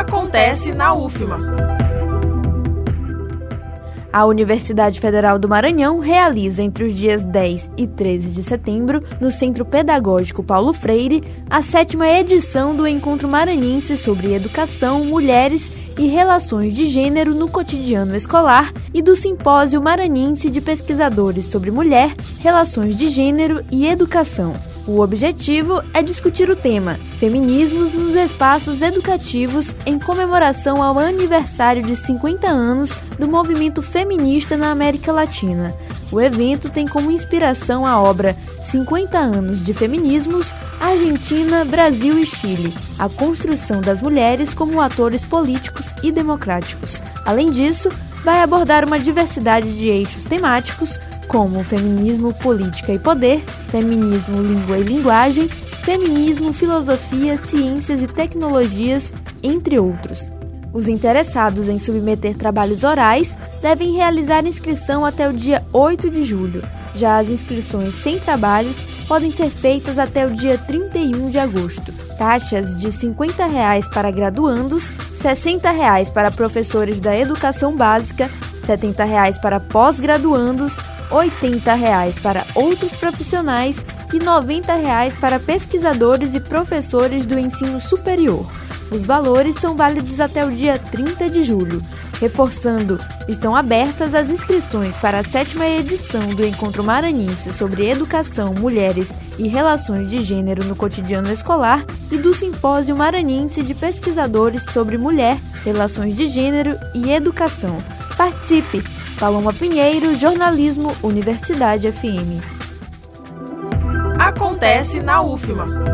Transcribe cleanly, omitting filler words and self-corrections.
Acontece na UFMA. A Universidade Federal do Maranhão realiza entre os dias 10 e 13 de setembro, no Centro Pedagógico Paulo Freire, a 7ª edição do Encontro Maranhense sobre Educação, Mulheres e Relações de Gênero no Cotidiano Escolar e do Simpósio Maranhense de Pesquisadores sobre Mulher, Relações de Gênero e Educação. O objetivo é discutir o tema Feminismos nos Espaços Educativos em comemoração ao aniversário de 50 anos do movimento feminista na América Latina. O evento tem como inspiração a obra 50 anos de feminismos, Argentina, Brasil e Chile, a construção das mulheres como atores políticos e democráticos. Além disso, vai abordar uma diversidade de eixos temáticos como feminismo, política e poder, feminismo, língua e linguagem, feminismo, filosofia, ciências e tecnologias, entre outros. Os interessados em submeter trabalhos orais devem realizar inscrição até o dia 8 de julho. Já as inscrições sem trabalhos podem ser feitas até o dia 31 de agosto. Taxas de R$ 50 para graduandos, R$ 60 para professores da educação básica, R$ 70 para pós-graduandos, R$ 80 para outros profissionais e R$ 90 para pesquisadores e professores do ensino superior. Os valores são válidos até o dia 30 de julho. Reforçando, estão abertas as inscrições para a 7ª edição do Encontro Maranhense sobre Educação, Mulheres e Relações de Gênero no Cotidiano Escolar e do Simpósio Maranhense de Pesquisadores sobre Mulher, Relações de Gênero e Educação. Participe! Paloma Pinheiro, Jornalismo, Universidade FM. Acontece na UFMA.